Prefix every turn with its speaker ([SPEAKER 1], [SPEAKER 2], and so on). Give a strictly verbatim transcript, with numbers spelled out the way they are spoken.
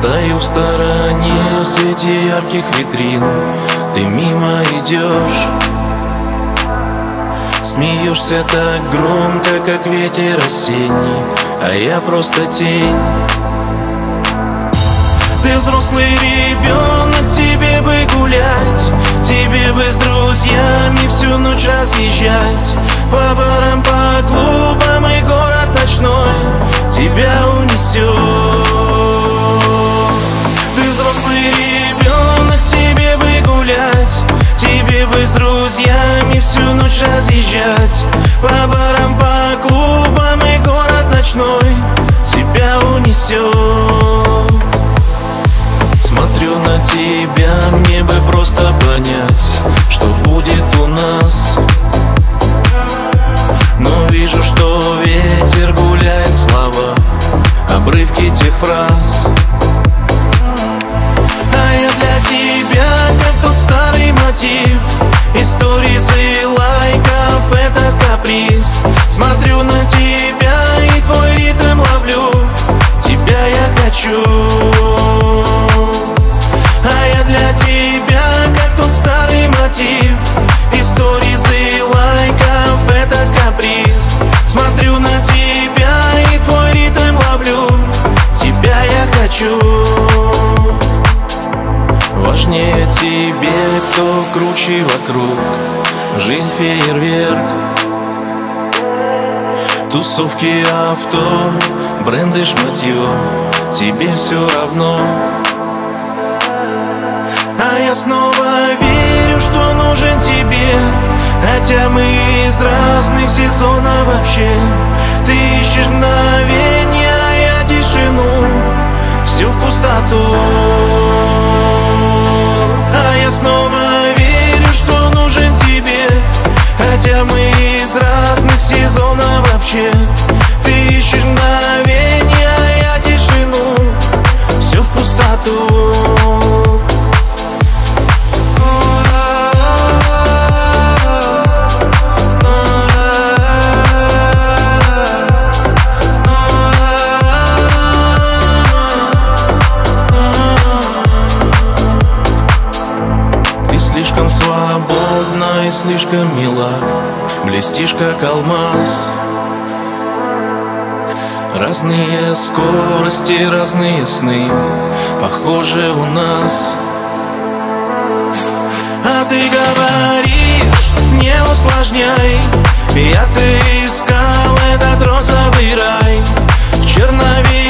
[SPEAKER 1] Стою в стороне в свете ярких витрин. Ты мимо идешь, смеешься так громко, как ветер осенний, а я просто тень. Ты взрослый ребенок, тебе бы гулять, тебе бы с друзьями всю ночь разъезжать по барам, по клубам, и город ночной тебя унесет. Ты взрослый ребенок, тебе бы гулять, тебе бы с друзьями всю ночь разъезжать по барам, по клубам, и город ночной тебя унесет. Смотрю на тебя, мне бы просто понять, что будет у нас. Но вижу, что ветер гуляет слова, обрывки тех фраз. А я для тебя, как тот старый мотив, истории и лайков этот каприз. Смотрю на тебя и твой ритм ловлю, тебя я хочу. А я для тебя, как тот старый мотив, истории и лайков этот каприз. Смотрю на тебя и твой ритм ловлю, тебя я хочу. Важнее тебе, кто круче вокруг, жизнь фейерверк. Тусовки, авто, бренды, шматье, тебе все равно. А я снова верю, что нужен тебе, хотя мы из разных сезонов вообще. Ты ищешь мгновенья, а я тишину, всю в пустоту. А я снова верю, что нужен тебе, хотя мы из разных сезонов вообще. Ты ищешь мгновенья, а я тишину, всю в пустоту. Слишком свободна и слишком мила, блестишь как алмаз. Разные скорости, разные сны, похожи у нас. А ты говоришь, не усложняй, я-то искал этот розовый рай в черновик.